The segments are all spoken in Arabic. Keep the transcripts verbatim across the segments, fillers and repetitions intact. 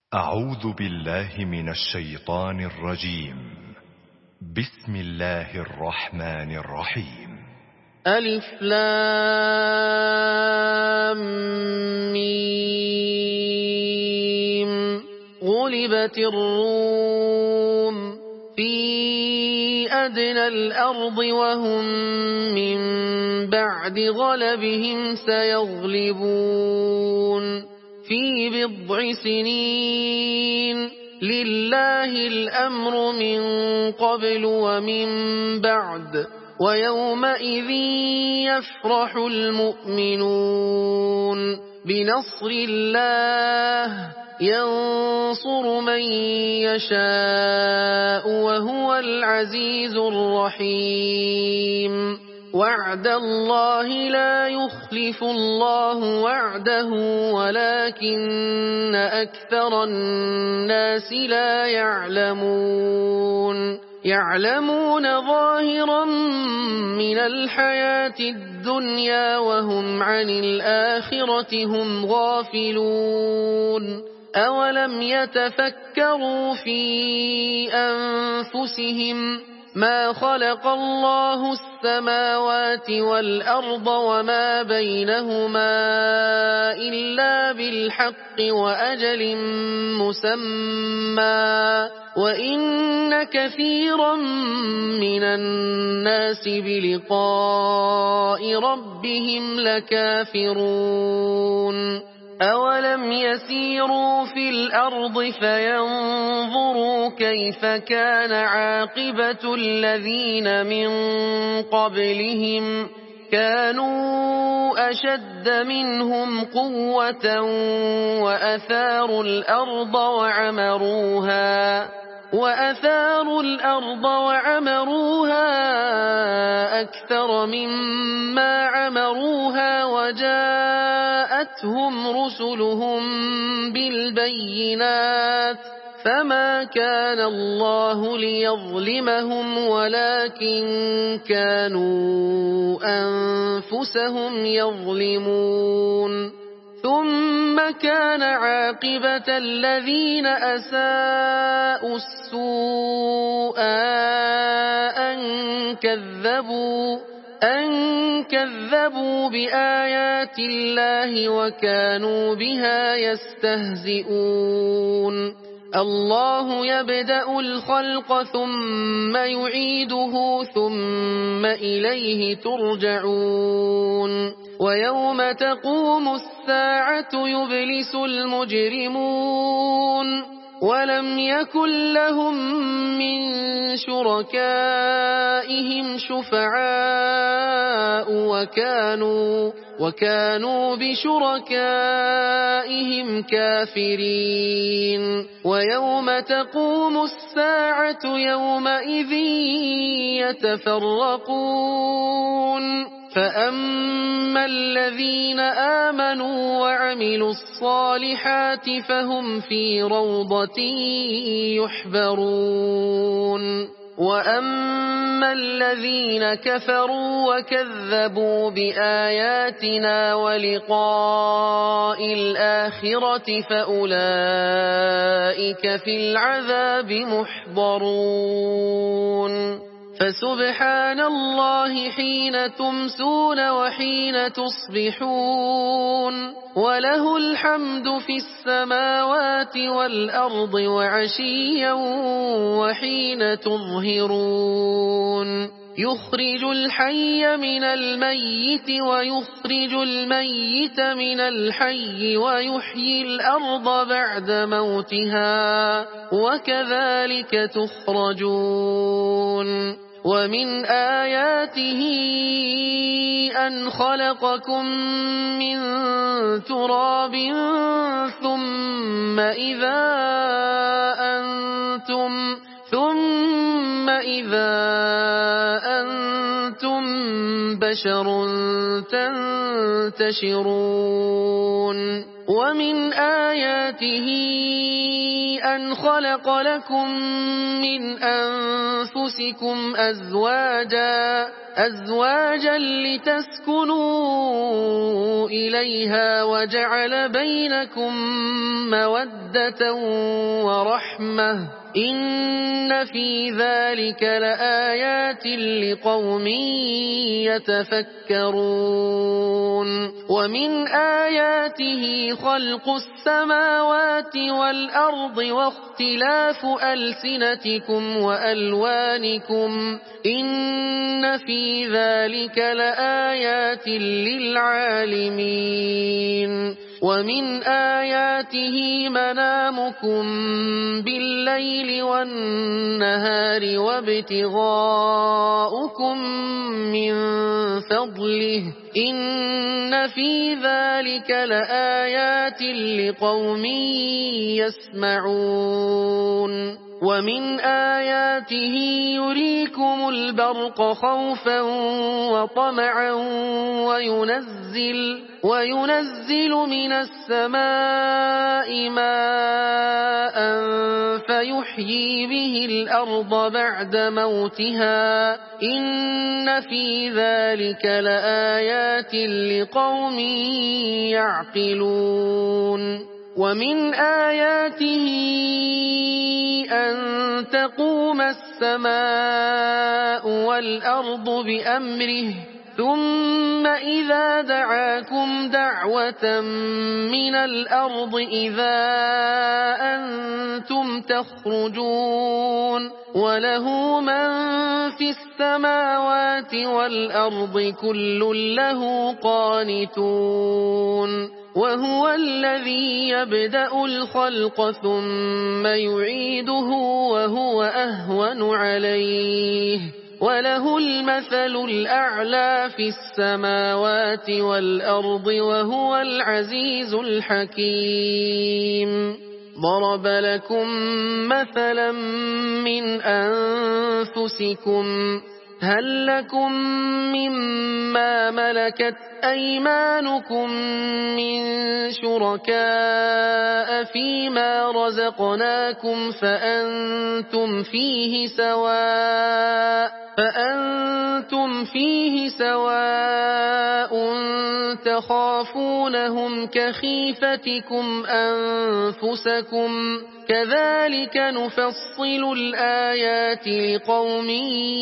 أعوذ بالله من الشيطان الرجيم. بسم الله الرحمن الرحيم. ألف لام ميم. غلبت الروم في أدنى الأرض وهم من بعد غلبهم سيغلبون في بضع سنين. لله الأمر من قبل ومن بعد ويومئذ يفرح المؤمنون بنصر الله ينصر من يشاء وهو العزيز الرحيم. وعد الله لا يخلف الله وعده ولكن أكثر الناس لا يعلمون. يعلمون ظاهرا من الحياة الدنيا وهم عن الآخرة هم غافلون. أولم يتفكروا في أنفسهم ما خلق الله السماوات والأرض وما بينهما إلا بالحق وأجل مسمى وإن كثيرا من الناس بلقاء ربهم لكافرون. أولم يسيروا في الأرض فينظروا كيف كان عاقبة الذين من قبلهم كانوا أشد منهم قوة وأثاروا الأرض وعمروها وأثاروا الأرض وعمروها أكثر مما عمروها وجاءتهم رسلهم بالبينات فما كان الله ليظلمهم ولكن كانوا أنفسهم يظلمون. ثم كان عاقبة الذين أساءوا السوء أن كذبوا أن كذبوا بآيات الله وكانوا بها يستهزئون. الله يبدأ الخلق ثم يعيده ثم إليه ترجعون. ويوم تقوم الساعة يبلس المجرمون ولم يكن لهم من شركائهم شفعاء وكانوا وكانوا بشركائهم كافرين. ويوم تقوم الساعة يومئذ يتفرقون فأما الذين آمنوا وعملوا الصالحات فهم في روضة يحبرون. وأما الذين كفروا وكذبوا بآياتنا ولقاء الآخرة فأولئك في العذاب محضرون. فسبحان الله حين تمسون وحين تصبحون وله الحمد في السماوات والأرض وعشيا وحين تظهرون. يخرج الحي من الميت ويخرج الميت من الحي ويحيي الأرض بعد موتها وكذلك تخرجون. ومن آياته أن خلقكم من تراب ثم إذا أنتم ثم إذا أنتم بشر تنتشرون. ومن آياته أن خلق لكم من أنفسكم أزواجا أزواجا لتسكنوا إليها وجعل بينكم مودة ورحمة إن في ذلك لآيات لقوم يتفكرون ومن آياته خلق السماوات والأرض واختلاف ألسنتكم وألوانكم إن في ذلك لآيات للعالمين ومن آياته منامكم بالليل والنهار وابتغاؤكم من فضله إن في ذلك لآيات لقوم يسمعون ومن آياته يريكم البرق خوفا وطمعا وينزل وينزل من السماء ماء فيحيي به الأرض بعد موتها إن في ذلك لآيات لقوم يعقلون ومن آياته أن تقوم السماء والأرض بأمره ثم إذا دعاكم دعوة من الأرض إذا أنتم تخرجون وله من في السماوات والأرض كل له قانتون وهو الذي يبدأ الخلق ثم يعيده وهو أهون عليه وله المثل الأعلى في السماوات والأرض وهو العزيز الحكيم ضرب لكم مثلا من أنفسكم هل لكم مما ملكت أيمانكم من شركاء فيما رزقناكم فأنتم فيه سواء فأنتم فيه سواء تخافونهم كخيفتكم أنفسكم كذلك نفصل الآيات لقوم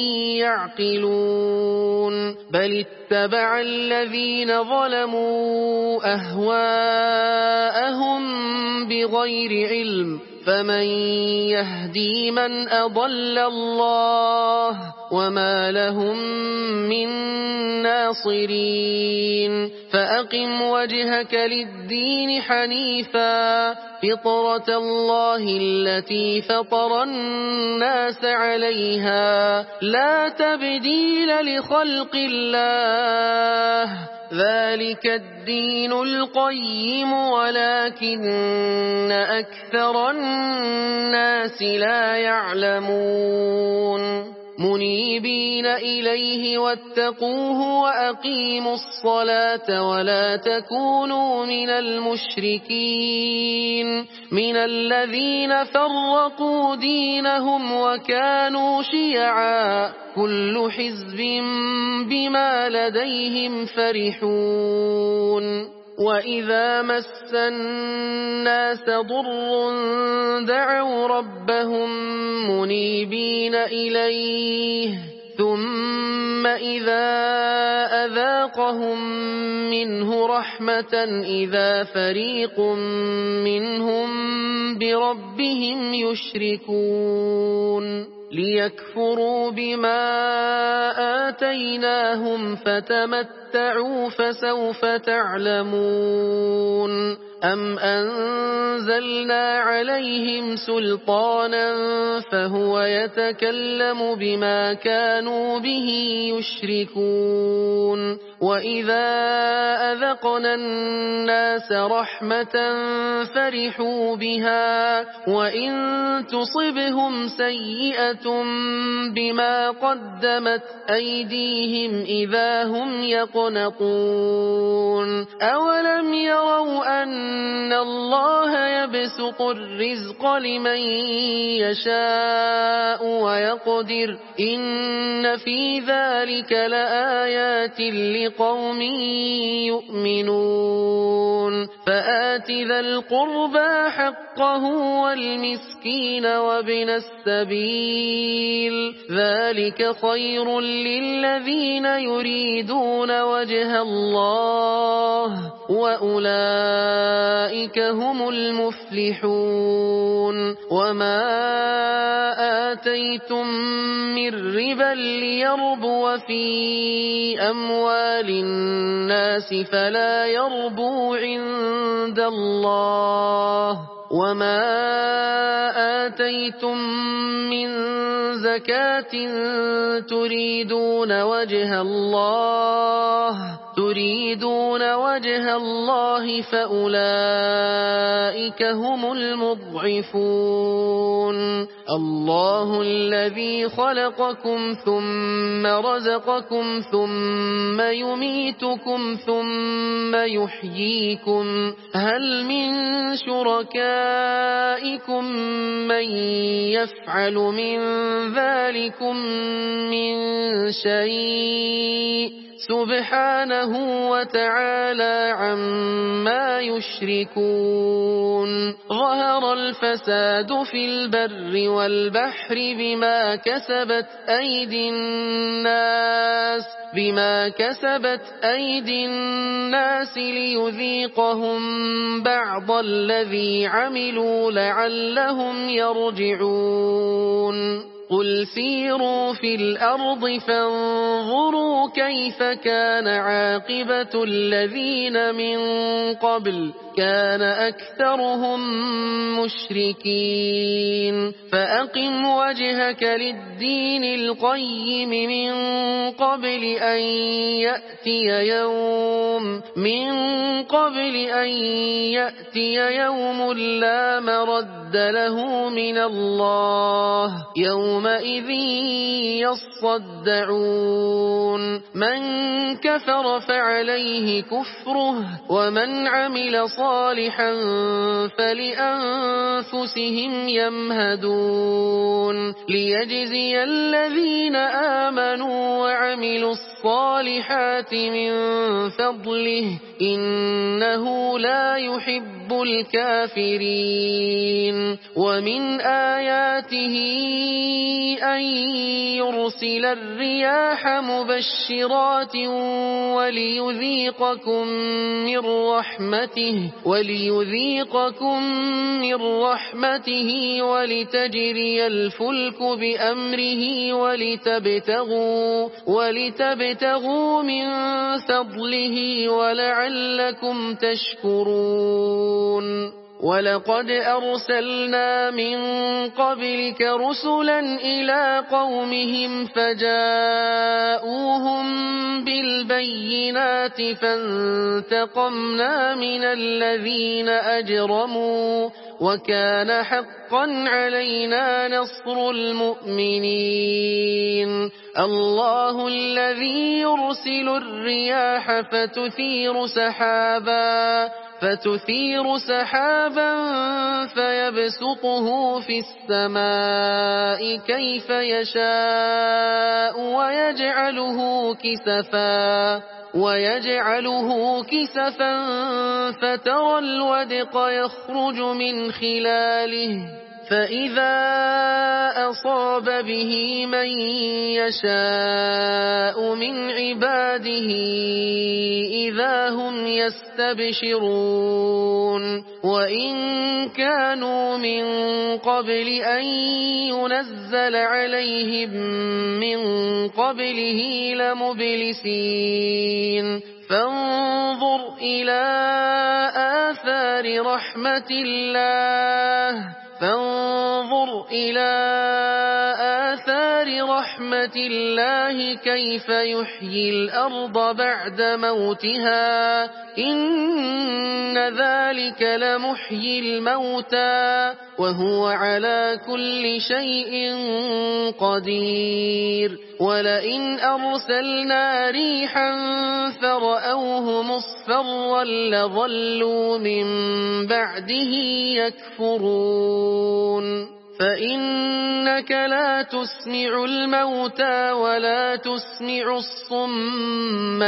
يعقلون بل اتبع الذين ظلموا أهواءهم بغير علم فمن يهدي من أضل الله وما لهم من ناصرين فأقم وجهك للدين حنيفا فطرة الله التي فطر الناس عليها لا تبديل لخلق الله ذلك الدين القيم ولكن أكثر الناس لا يعلمون منيبين إليه واتقوه وأقيموا الصلاة ولا تكونوا من المشركين من الذين فرقوا دينهم وكانوا شيعا كل حزب بما لديهم فرحون وإذا مس الناس ضر دعوا ربهم منيبين إليه ثم إذا أذاقهم منه رحمة إذا فريق منهم بربهم يشركون ليكفروا بما آتيناهم فتمتعوا فسوف تعلمون أم أنزلنا عليهم سلطانا فهو يتكلم بما كانوا به يشركون وإذا أذقنا الناس رحمة فرحوا بها وإن تصبهم سيئة بما قدمت أيديهم إذا هم يقنطون أولم يروا أن الله يبسط الرزق لمن يشاء ويقدر إن في ذلك لآيات لقوم يؤمنون فآت ذا القربى حقه والمسكين وابن السبيل ذلك خير للذين يريدون وجه الله وأولئك هم المفلحون وما آتيتم من ربا ليربو في أموال الناس فلا يربو عند الله وما آتيتم من زكاة تريدون وجه الله تريدون وجه الله فأولئك هم المضعفون الله الذي خلقكم ثم رزقكم ثم يميتكم ثم يحييكم هل من شركائكم من يفعل من ذلكم من شيء سبحانه وتعالى عما يشركون ظهر الفساد في البر والبحر بما كسبت أيدي الناس بما كسبت أيدي الناس ليذيقهم بعض الذي عملوا لعلهم يرجعون قل سيروا في الأرض فانظروا كيف كان عاقبة الذين من قبل كان أكثرهم مشركين فأقم وجهك للدين القيم من قبل أن يأتي يوم من قبل أن يأتي يوم لا مرد له من الله يومئذ يصدعون من كفر فعليه كفره ومن عمل صالحا فلأنفسهم يمهدون ليجزي الذين آمنوا وعملوا الصالحات من فضله إنه لا يحب الكافرين ومن آياته أن يرسل الرياح مبشرات وليذيقكم من رحمته وليذيقكم من رحمته ولتجري الفلك بأمره ولتبتغوا ولتبتغوا من فضله ولعلكم تشكرون ولقد أرسلنا من قبلك رسلا إلى قومهم فجاءوهم بالبينات فانتقمنا من الذين أجرموا وكان حقا علينا نصر المؤمنين الله الذي يرسل الرياح فتثير سحابا فتثير سحابا فيبسطه في السماء كيف يشاء ويجعله كسفا ويجعله كسفا فترى الودق يخرج من خلاله فإذا أصاب به من يشاء من عباده إذا هم يستبشرون وإن كانوا من قبل أن ينزل عليهم من قبله لمبلسين فانظر إلى آثار رحمة الله فانظر إلى آثار رحمة الله كيف يحيي الأرض بعد موتها إن ذلك لمحيي الموتى وهو على كل شيء قدير ولئن أرسلنا ريحا فرأوه مصفرا لظلوا من بعده يكفرون فإنك لا تسمع الموتى ولا تسمع الصم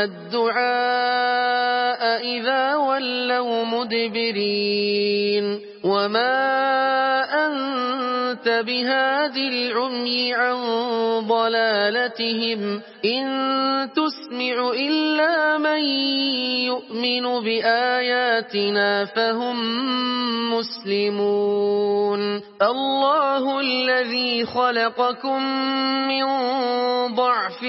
الدعاء إذا ولوا مدبرين وما أنت بهاد العمي عن ضلالتهم إن تسمع إلا من يؤمن بآياتنا فهم مسلمون الله الذي خلقكم من ضعف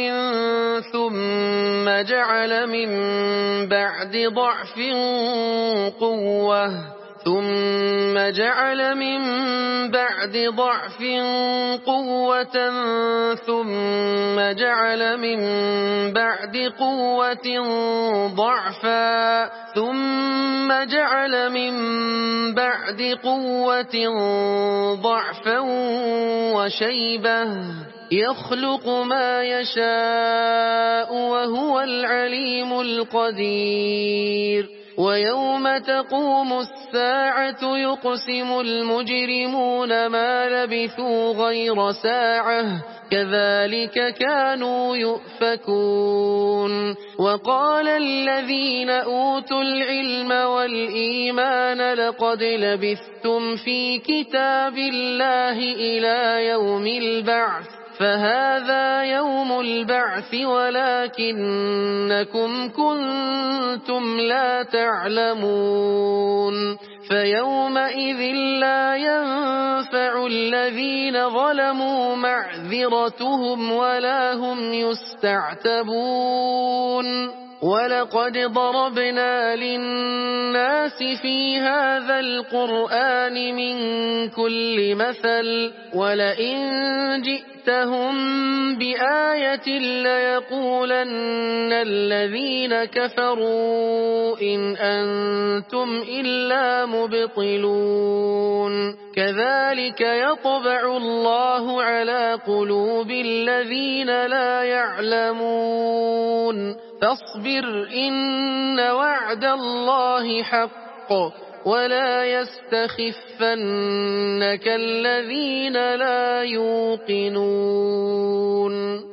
ثم جعل من بعد ضعف قوة ثم جعل من بعد ضعف قوة ثم جعل من بعد قوة ضعفا ثم جعل من بعد قوة ضعفا وشيبة يخلق ما يشاء وهو العليم القدير ويوم تقوم الساعة يقسم المجرمون ما لبثوا غير ساعة كذلك كانوا يؤفكون وقال الذين أوتوا العلم والإيمان لقد لبثتم في كتاب الله إلى يوم البعث فهذا يوم البعث ولكنكم كنتم لا تعلمون فيومئذ لا ينفع الذين ظلموا معذرتهم ولا هم يستعتبون ولقد ضربنا للناس في هذا القرآن من كل مثل ولئن جئتهم بآية ليقولن الذين كفروا إن أنتم إلا مبطلون كذلك يطبع الله على قلوب الذين لا يعلمون فاصبر إن وعد الله حق ولا يستخفنك الذين لا يوقنون